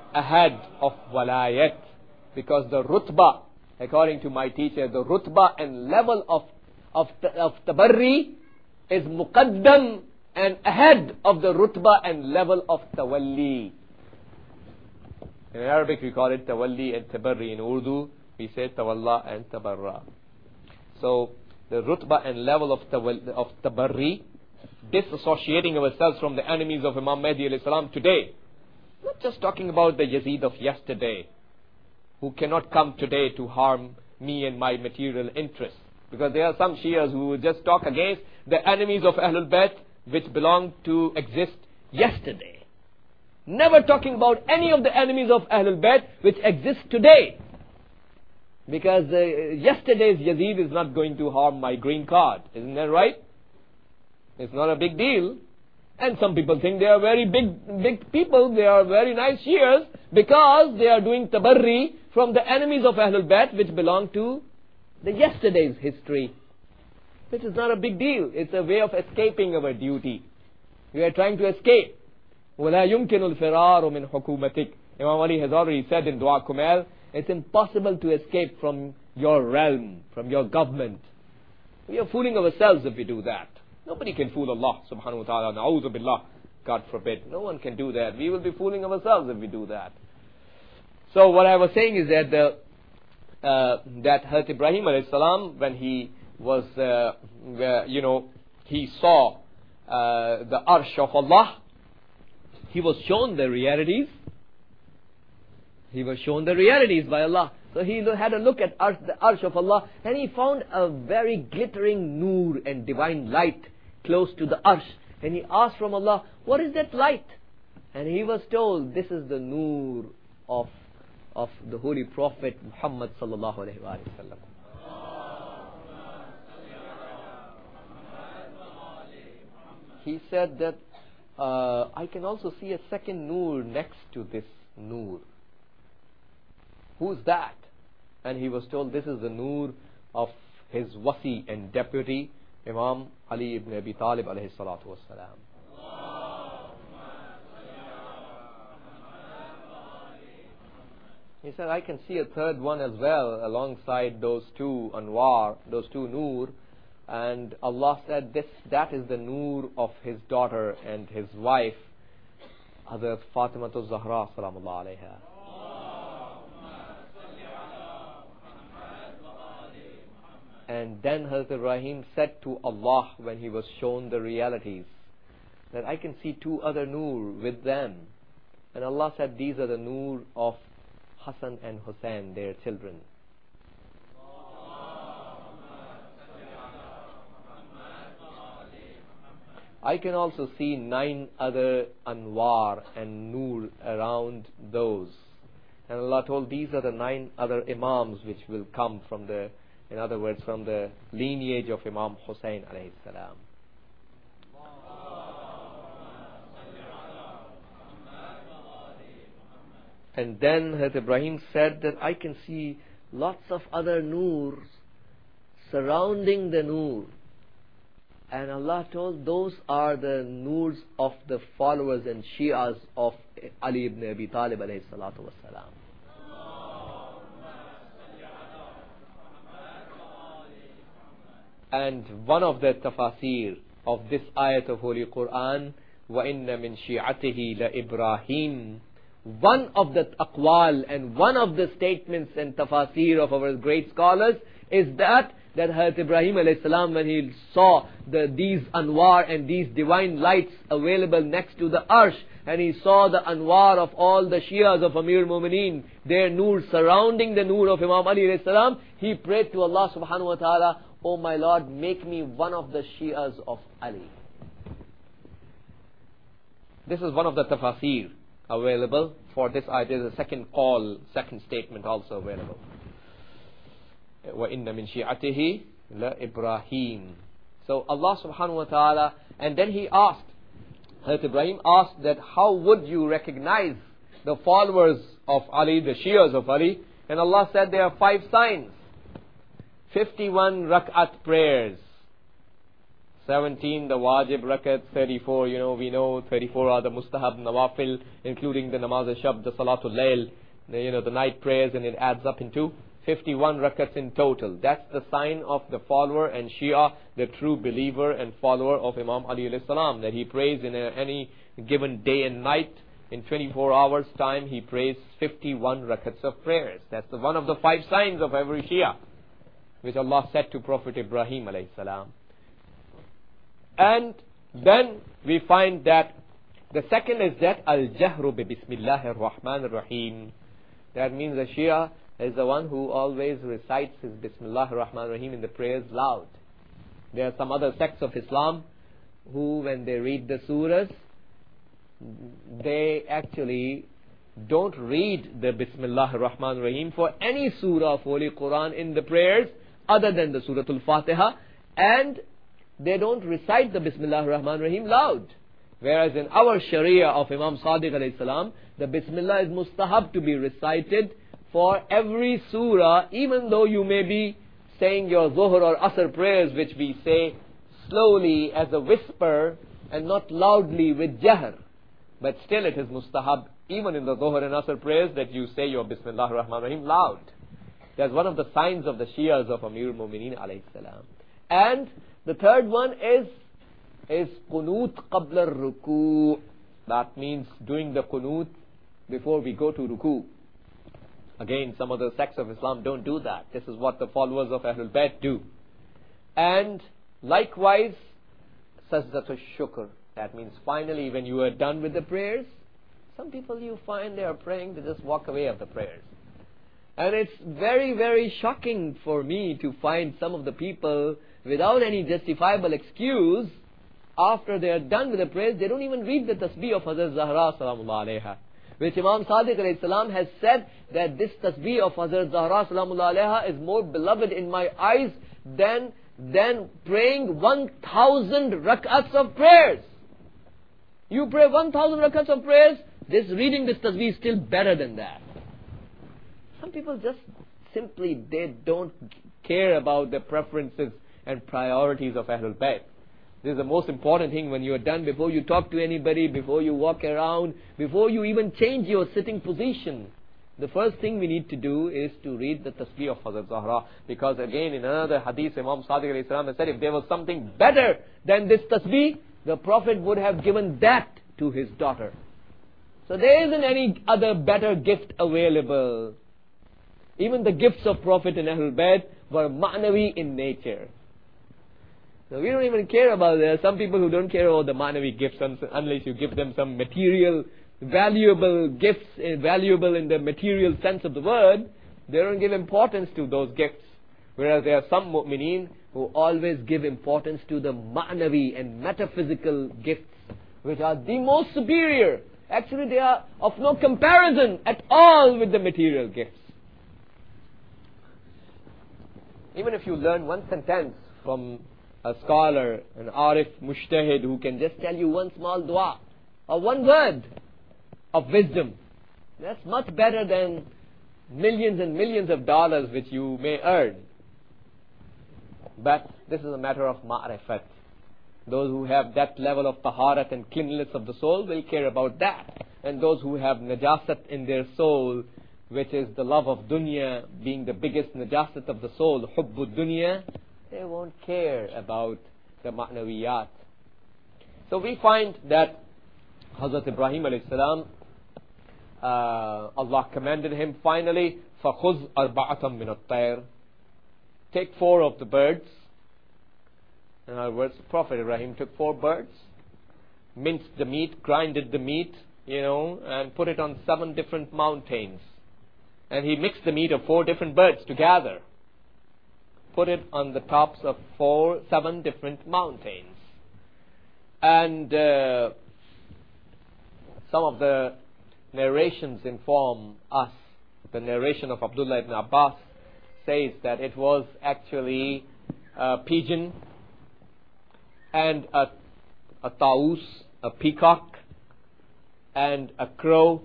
ahead of walayat. Because the rutbah, according to my teacher, the rutbah and level of, of, of tabarri is muqaddam and ahead of the rutbah and level of tawalli. In Arabic we call it tawalli and tabarri. In Urdu we say tawalla and tabarra. So the rutbah and level of, tawal, of tabarri, disassociating ourselves from the enemies of Imam Mahdi alayhi salam today. Not just talking about the Yazid of yesterday, who cannot come today to harm me and my material interests. Because there are some Shias who will just talk against the enemies of Ahlul Bayt which belong to exist yesterday. Never talking about any of the enemies of Ahlul Bayt which exist today. Because uh, yesterday's Yazid is not going to harm my green card. Isn't that right? It's not a big deal. And some people think they are very big big people. They are very nice Shias because they are doing tabarri from the enemies of Ahlul Bayt which belong to the yesterday's history. Which is not a big deal. It's a way of escaping our duty. We are trying to escape. وَلَا يُمْكِنُ الْفِرَارُ مِنْ حُكُومَتِكَ. Imam Ali has already said in Dua Kumail, it's impossible to escape from your realm, from your government. We are fooling ourselves if we do that. Nobody can fool Allah subhanahu wa ta'ala. Na'udhu billah. God forbid. No one can do that. We will be fooling ourselves if we do that. So what I was saying is that the, uh, that Hazrat Ibrahim alayhi salam, when he was, uh, uh, you know, he saw uh, the arsh of Allah, he was shown the realities. He was shown the realities by Allah. So he had a look at arsh, the arsh of Allah, and he found a very glittering noor and divine light close to the arsh. And he asked from Allah, what is that light? And he was told, this is the noor of, of the Holy Prophet Muhammad sallallahu alayhi wa sallam. He said that, uh, I can also see a second noor next to this noor. Who's that? And he was told, this is the noor of his wasi and deputy, Imam Ali ibn Abi Talib alayhi salatu wassalam. He said, I can see a third one as well alongside those two Anwar, those two noor. And Allah said, this, that is the noor of his daughter and his wife, Hazrat Fatimatul Zahra salamullah alayha. And then Hazrat Ibrahim said to Allah when he was shown the realities, that I can see two other noor with them. And Allah said, these are the noor of Hassan and Hussein, their children. I can also see nine other Anwar and Noor around those. And Allah told, these are the nine other Imams which will come from the, in other words, from the lineage of Imam Hussein alayhi salam. And then Hazrat Ibrahim said that I can see lots of other Noors surrounding the Noor. And Allah told, those are the Noors of the followers and Shias of Ali ibn Abi Talib alayhi salatu wassalam. And one of the tafasir of this ayat of Holy Quran, وَإِنَّ مِن شِيعَتِهِ لَإِبْرَاهِيمَ, one of the aqwal and one of the statements and tafasir of our great scholars is that that Hazrat Ibrahim alayhi salam, when he saw the, these anwar and these divine lights available next to the arsh, and he saw the anwar of all the Shias of Amir al-Mu'mineen, their noor surrounding the noor of Imam Ali alayhi salam, he prayed to Allah subhanahu wa ta'ala, oh my Lord, make me one of the Shias of Ali. This is one of the tafasir available for this ayat. There is a second call, second statement also available. وَإِنَّ مِن شِيعَتِهِ لَإِبْرَاهِيمَ. So Allah subhanahu wa ta'ala, and then he asked, Hazrat Ibrahim asked that how would you recognize the followers of Ali, the Shias of Ali? And Allah said there are five signs. fifty-one rak'at prayers. seventeen the wajib rakats, thirty-four, you know, we know thirty-four are the mustahab nawafil, including the namaz al-shab, the salatul layl, the, you know, the night prayers, and it adds up into fifty-one rakats in total. That's the sign of the follower and Shia, the true believer and follower of Imam Ali alayhi salam, that he prays in a, any given day and night. In twenty-four hours time, he prays fifty-one rakats of prayers. That's the, one of the five signs of every Shia, which Allah said to Prophet Ibrahim alayhi salam. And then we find that the second is that al-jahru bi bismillahir rahmanir rahim. That means the Shia is the one who always recites his bismillahir rahmanir rahim in the prayers loud. There are some other sects of Islam who, when they read the surahs, they actually don't read the bismillahir rahmanir rahim for any surah of Holy Quran in the prayers other than the Suratul Fatiha, and they don't recite the Bismillahir Rahmanir Rahim loud. Whereas in our Sharia of Imam Sadiq alayhi salam, the Bismillah is mustahab to be recited for every surah, even though you may be saying your Zuhr or Asr prayers, which we say slowly as a whisper and not loudly with jahr. But still it is mustahab, even in the Zuhr and Asr prayers, that you say your Bismillahir Rahmanir Rahim loud. That's one of the signs of the Shias of Amir al-Mu'mineen alayhi salam. And the third one is is qunut qabla ruku. That means doing the qunut before we go to ruku. Again, some of the sects of Islam don't do that. This is what the followers of Ahlul Bayt do. And likewise, sajdatul shukr. That means finally, when you are done with the prayers, some people you find they are praying, they just walk away of the prayers. And it's very, very shocking for me to find some of the people, without any justifiable excuse, after they are done with the prayers, they don't even read the tasbih of Hazrat Zahra salamullah alayha, which Imam Sadiq alayhi salam has said that this tasbih of Hazrat Zahra salamullah alayha is more beloved in my eyes than, than praying one thousand rak'ats of prayers. You pray one thousand rak'ats of prayers, this reading this tasbih is still better than that. Some people just simply, they don't care about the preferences and priorities of Ahlul Bayt. This is the most important thing when you are done, before you talk to anybody, before you walk around, before you even change your sitting position. The first thing we need to do is to read the tasbih of Hazrat Zahra. Because again, in another hadith, Imam Sadiq alayhi salam has said, if there was something better than this tasbih, the Prophet would have given that to his daughter. So there isn't any other better gift available. Even the gifts of Prophet and Ahlul Bayt were ma'nawi in nature. So we don't even care about that. There are some people who don't care about the ma'nawi gifts unless you give them some material, valuable gifts, valuable in the material sense of the word. They don't give importance to those gifts. Whereas there are some mu'mineen who always give importance to the ma'nawi and metaphysical gifts, which are the most superior. Actually, they are of no comparison at all with the material gifts. Even if you learn one sentence from a scholar, an arif, mushtahid, who can just tell you one small dua, or one word of wisdom, that's much better than millions and millions of dollars which you may earn. But this is a matter of ma'rifat. Those who have that level of taharat and cleanliness of the soul will care about that. And those who have najasat in their soul, which is the love of dunya being the biggest najasat of the soul, hubbud dunya, they won't care about the ma'nawiyat. So we find that Hazrat Ibrahim alayhi salam, uh, Allah commanded him finally, فَخُذْ أَرْبَعَةً مِنَ الطَّيْرِ, take four of the birds. In other words, Prophet Ibrahim took four birds, minced the meat, grinded the meat, you know, and put it on seven different mountains. And he mixed the meat of four different birds together, put it on the tops of four, seven different mountains. And uh, some of the narrations inform us, the narration of Abdullah ibn Abbas says that it was actually a pigeon and a, a taus, a peacock, and a crow,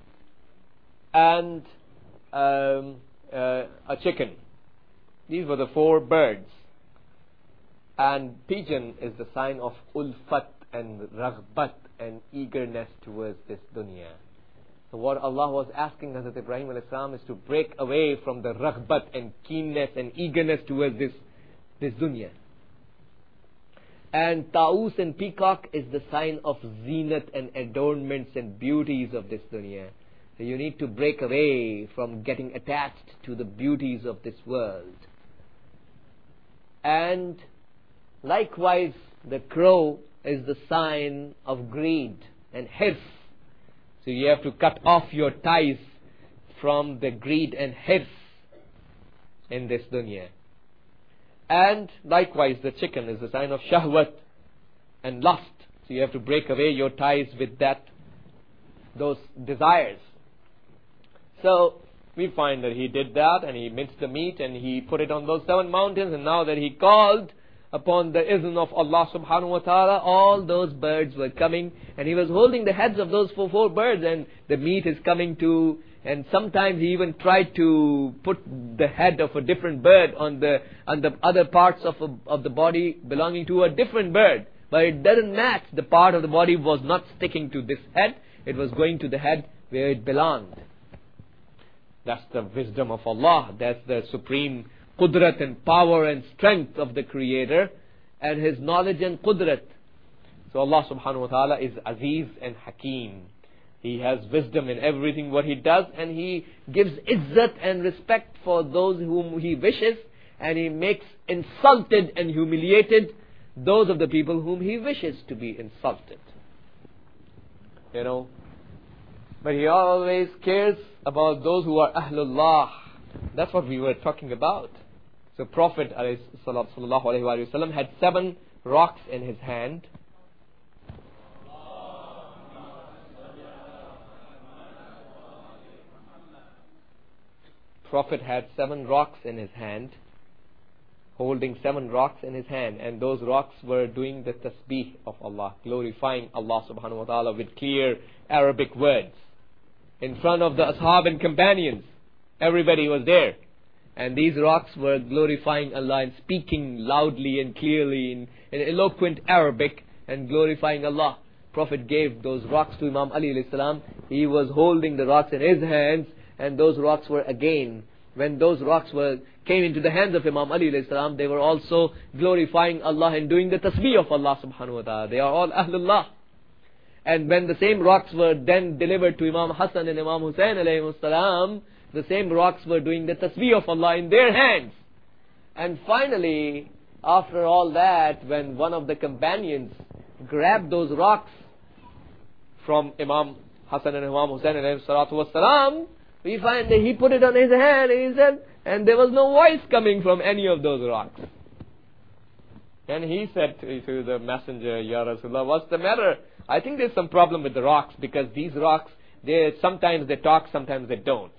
and um, uh, a chicken. These were the four birds. And pigeon is the sign of ulfat and raghbat and eagerness towards this dunya. So what Allah was asking Hazrat Ibrahim alayhi salam is to break away from the raghbat and keenness and eagerness towards this, this dunya. And Taus and peacock is the sign of zinat and adornments and beauties of this dunya. So you need to break away from getting attached to the beauties of this world. And likewise, the crow is the sign of greed and hirs. So you have to cut off your ties from the greed and hirs in this dunya. And likewise, the chicken is the sign of shahwat and lust. So you have to break away your ties with that, those desires. So we find that he did that, and he minced the meat and he put it on those seven mountains. And now that he called upon the izn of Allah subhanahu wa ta'ala, all those birds were coming, and he was holding the heads of those four, four birds, and the meat is coming to. And sometimes he even tried to put the head of a different bird on the on the other parts of a, of the body belonging to a different bird. But it doesn't match. The part of the body was not sticking to this head. It was going to the head where it belonged. That's the wisdom of Allah. That's the supreme qudrat and power and strength of the Creator, and His knowledge and qudrat. So Allah subhanahu wa ta'ala is Aziz and Hakim. He has wisdom in everything what He does, and He gives izzat and respect for those whom He wishes, and He makes insulted and humiliated those of the people whom He wishes to be insulted. You know, but He always cares about those who are Ahlullah. That's what we were talking about. So Prophet sallallahu alaihi wasallam had seven rocks in his hand. Prophet had seven rocks in his hand, holding seven rocks in his hand, and those rocks were doing the tasbih of Allah, glorifying Allah subhanahu wa ta'ala with clear Arabic words. In front of the ashab and companions, everybody was there, and these rocks were glorifying Allah and speaking loudly and clearly in, in eloquent Arabic and glorifying Allah. Prophet gave those rocks to Imam Ali alayhi salam. He was holding the rocks in his hands, and those rocks were again, when those rocks were came into the hands of Imam Ali alayhi salam, they were also glorifying Allah and doing the tasbih of Allah subhanahu wa ta'ala. They are all Ahlullah. And when the same rocks were then delivered to Imam Hassan and Imam Hussain alayhi salam, the same rocks were doing the tasbih of Allah in their hands. And finally, after all that, when one of the companions grabbed those rocks from Imam Hassan and Imam Hussain alayhi salatu wasalam, we find that he put it on his hand, and he said, and there was no voice coming from any of those rocks. And he said to, to the messenger, Ya Rasulullah, what's the matter? I think there's some problem with the rocks, because these rocks, they sometimes they talk, sometimes they don't.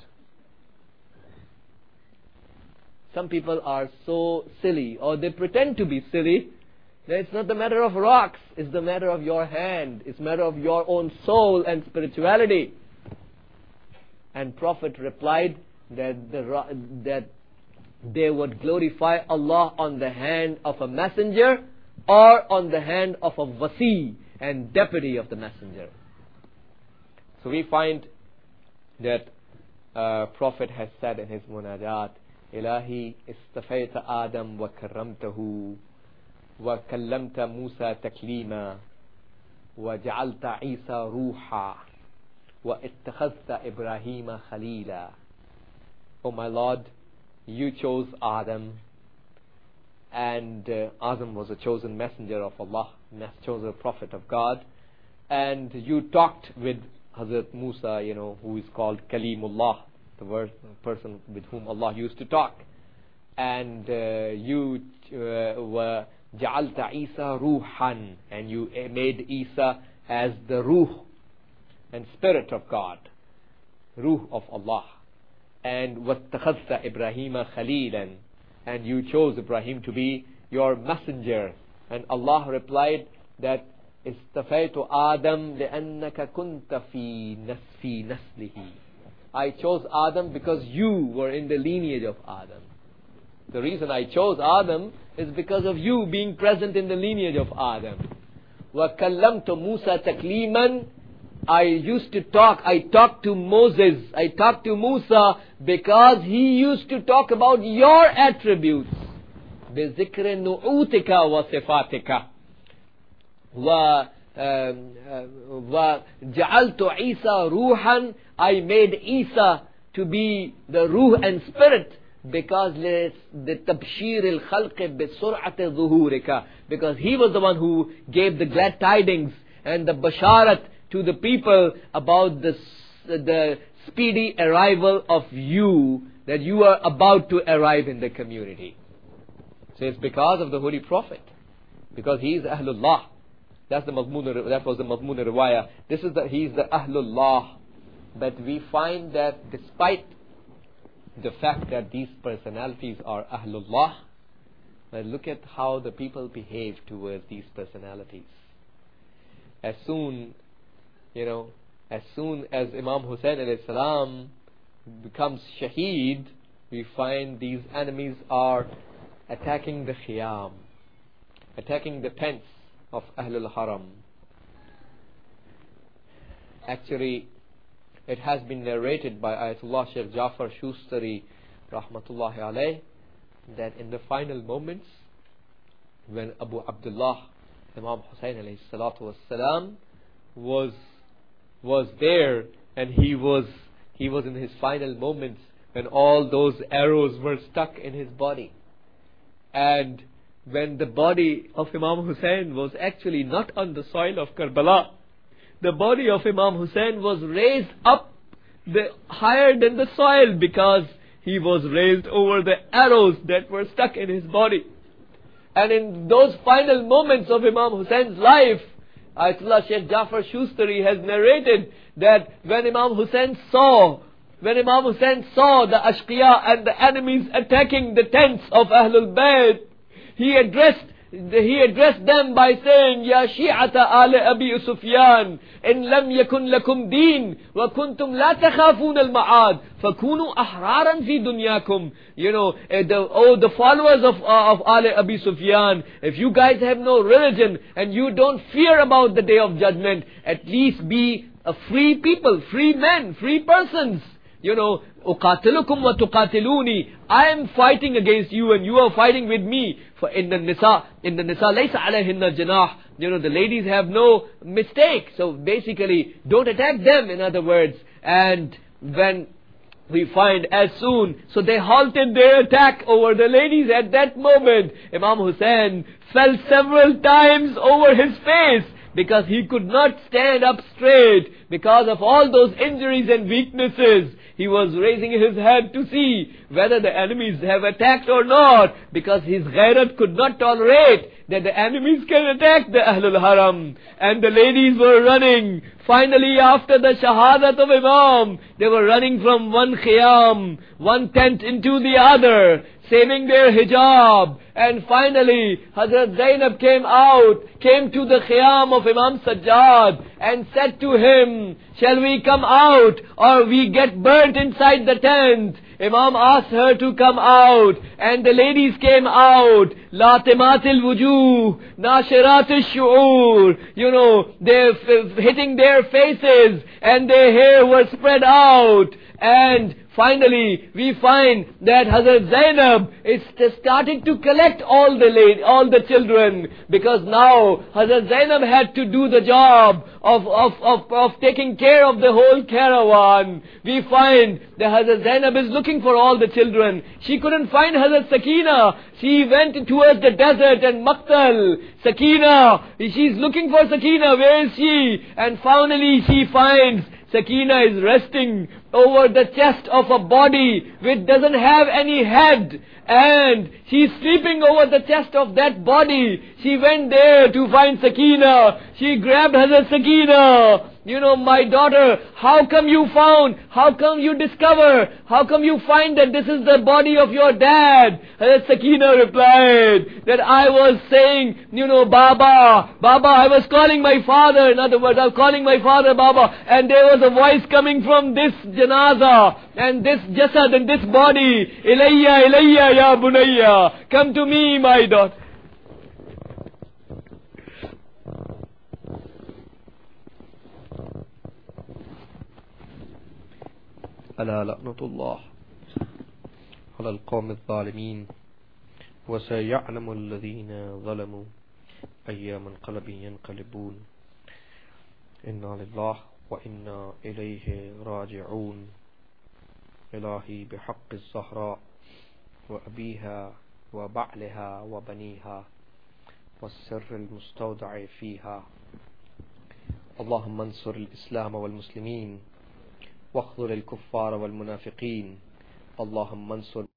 Some people are so silly, or they pretend to be silly, that it's not the matter of rocks, it's the matter of your hand, it's the matter of your own soul and spirituality. And Prophet replied that the, that they would glorify Allah on the hand of a messenger or on the hand of a wasi and deputy of the messenger. So we find that uh, Prophet has said in his munajat, Ilahi istafayta Adam wa karramtahu wa kallamta Musa taklima wa ja'alta Isa ruha wa ittakhadhta Ibrahima khalila. O my Lord, you chose Adam, and uh, Adam was a chosen messenger of Allah, chosen prophet of God, and you talked with Hazrat Musa, you know, who is called Kalimullah, the word, person with whom Allah used to talk, and uh, you uh, were Ja'alta Isa ruhan, and you made Isa as the ruh and spirit of God, ruh of Allah. And وَاتَّخَذْتَ إِبْرَاهِيمَ خَلِيلًا, and you chose Ibrahim to be your messenger. And Allah replied that استفيت آدم لأنك كنت في نسفي نسله. I chose Adam because you were in the lineage of Adam. The reason I chose Adam is because of you being present in the lineage of Adam. وَكَلَّمْتُ مُوسَى تَكْلِيمًا. I used to talk, I talked to Moses, I talked to Musa because he used to talk about your attributes. بِذِكْرِ نُعُوتِكَ وَصِفَاتِكَ وَجَعَلْتُ عِيسَى رُوحًا. I made Isa to be the ruh and spirit because the tabshir al-khalq bi-sur'at zuhurika, because he was the one who gave the glad tidings and the basharat to the people about the, the speedy arrival of you, that you are about to arrive in the community. So it's because of the Holy Prophet, because he is Ahlullah. That's the mazmun, that was the mazmun riwayah. This is the, he is the Ahlullah. But we find that despite the fact that these personalities are Ahlullah, but look at how the people behave towards these personalities. As soon, you know, as soon as Imam Hussain alayhi salam becomes shaheed, we find these enemies are attacking the khiyam, attacking the tents of Ahlul Haram. Actually, it has been narrated by Ayatollah Shaykh Jafar Shustari rahmatullahi alayh that in the final moments when Abu Abdullah Imam Hussain alayhi salatu wassalam was was there, and he was he was in his final moments when all those arrows were stuck in his body, and when the body of Imam Hussain was actually not on the soil of Karbala, the body of Imam Hussain was raised up the, higher than the soil, because he was raised over the arrows that were stuck in his body. And in those final moments of Imam Hussein's life, Ayatollah Shaykh Jafar Shustari has narrated that when Imam Hussain saw, when Imam Hussain saw the Ashqiya and the enemies attacking the tents of Ahlul Bayt, he addressed he addressed them by saying, Ya Shi'ata ala Abi Sufyan, in lam yakun lakum deen, wa kuntum la takhafun al-ma'ad, fakunu ahraran fi dunyakum. You know, the, oh, the followers of, uh, of ala Abi Sufyan, if you guys have no religion, and you don't fear about the day of judgment, at least be a free people, free men, free persons. You know, uqatilukum wa tuqatiluni. I am fighting against you and you are fighting with me. For in the nisa, in the nisa laysa alayhinna janah. You know, the ladies have no mistake. So basically, don't attack them, in other words. And when we find as soon, so they halted their attack over the ladies at that moment. Imam Hussain fell several times over his face, because he could not stand up straight because of all those injuries and weaknesses. He was raising his head to see whether the enemies have attacked or not, because his ghairat could not tolerate that the enemies can attack the Ahlul Haram. And the ladies were running. Finally, after the shahadat of Imam, they were running from one khiyam, one tent into the other, saving their hijab. And finally, Hazrat Zainab came out, came to the khiyam of Imam Sajjad and said to him, shall we come out or we get burnt inside the tent? Imam asked her to come out, and the ladies came out. Latimatil wujuh, nashiratil shu'ur. You know, they're f- hitting their faces and their hair was spread out. And finally, we find that Hazrat Zainab is starting to collect all the lady, all the children, because now Hazrat Zainab had to do the job of, of, of, of taking care of the whole caravan. We find that Hazrat Zainab is looking for all the children. She couldn't find Hazrat Sakina. She went towards the desert and Maktal. Sakina, she's looking for Sakina. Where is she? And finally she finds Sakina is resting over the chest of a body which doesn't have any head, and she's sleeping over the chest of that body. She went there to find Sakina. She grabbed Hazrat Sakina you know, my daughter, how come you found, how come you discover, how come you find that this is the body of your dad? Hazrat Sakina replied that I was saying, you know, Baba, Baba, I was calling my father, in other words, I was calling my father Baba, and there was a voice coming from this janaza, and this jasad, and this body, Ilayya, Ilayya, ya bunayya, come to me, my daughter. ألا لعنة الله على القوم الظالمين وسيعلم الذين ظلموا أي منقلب ينقلبون إنا لله وإنا إليه راجعون إلهي بحق الزهراء وأبيها وبعلها وبنيها والسر المستودع فيها اللهم انصر الإسلام والمسلمين واخذل الكفار والمنافقين اللهم انصر